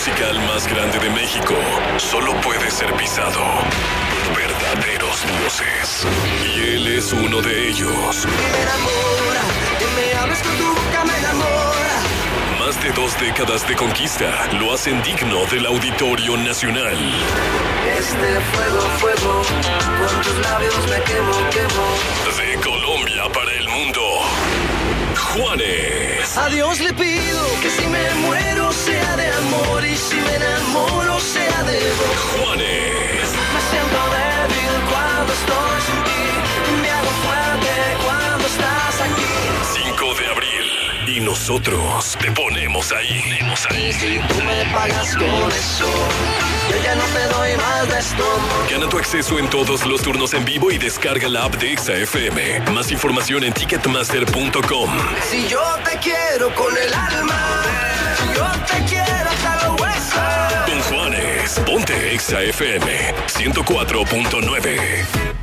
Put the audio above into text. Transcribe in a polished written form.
musical más grande de México solo puede ser pisado por verdaderos dioses. Y él es uno de ellos. Me enamora, que me hables con tu boca, me enamora. Más de 2 décadas de conquista lo hacen digno del Auditorio Nacional. Este fuego, con tus labios me quemo. De Colombia para el mundo, Juanes. A Dios le pido que si me muero sea de amor y si me enamoro sea de vos. Juanes. Me siento débil cuando estoy sin ti, me hago fuerte cuando estás aquí. 5 de abril. Y nosotros te ponemos ahí. Y si tú me pagas con eso, yo ya no te doy más de esto. Gana tu acceso en todos los turnos en vivo y descarga la app de Exa FM. Más información en ticketmaster.com. Si yo te quiero con el alma, si yo te quiero hasta los huesos. Con Juanes, ponte Exa FM 104.9.